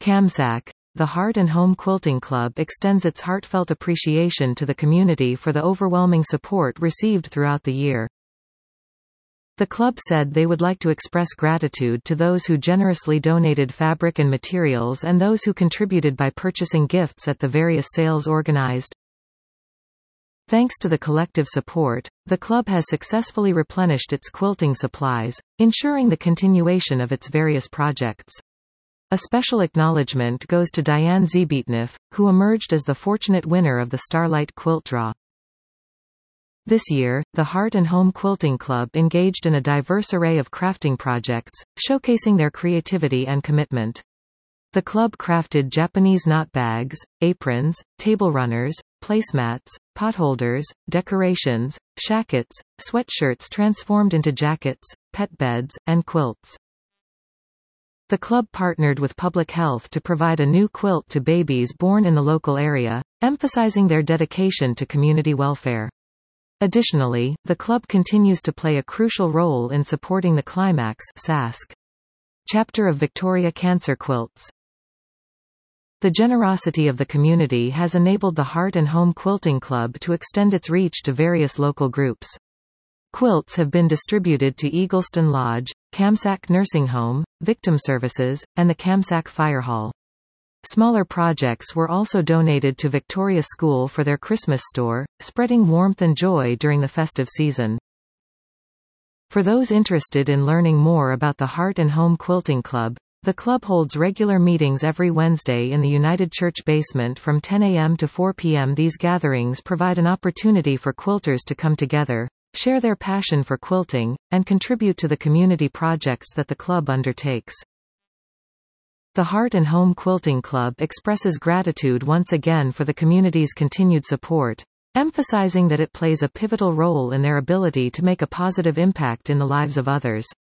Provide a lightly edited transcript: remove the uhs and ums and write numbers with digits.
CAMSAC, the Heart and Home Quilting Club extends its heartfelt appreciation to the community for the overwhelming support received throughout the year. The club said they would like to express gratitude to those who generously donated fabric and materials and those who contributed by purchasing gifts at the various sales organized. Thanks to the collective support, the club has successfully replenished its quilting supplies, ensuring the continuation of its various projects. A special acknowledgement goes to Diane Zebietneff, who emerged as the fortunate winner of the Starlight Quilt Draw. This year, the Heart and Home Quilting Club engaged in a diverse array of crafting projects, showcasing their creativity and commitment. The club crafted Japanese knot bags, aprons, table runners, placemats, potholders, decorations, shackets, sweatshirts transformed into jackets, pet beds, and quilts. The club partnered with Public Health to provide a new quilt to babies born in the local area, emphasizing their dedication to community welfare. Additionally, the club continues to play a crucial role in supporting the Climax (SASC) chapter of Victoria Cancer Quilts. The generosity of the community has enabled the Heart and Home Quilting Club to extend its reach to various local groups. Quilts have been distributed to Eagleston Lodge, CAMSAC Nursing Home, Victim Services, and the CAMSAC Fire Hall. Smaller projects were also donated to Victoria School for their Christmas store, spreading warmth and joy during the festive season. For those interested in learning more about the Heart and Home Quilting Club, the club holds regular meetings every Wednesday in the United Church basement from 10 a.m. to 4 p.m. These gatherings provide an opportunity for quilters to come together, share their passion for quilting, and contribute to the community projects that the club undertakes. The Heart and Home Quilting Club expresses gratitude once again for the community's continued support, emphasizing that it plays a pivotal role in their ability to make a positive impact in the lives of others.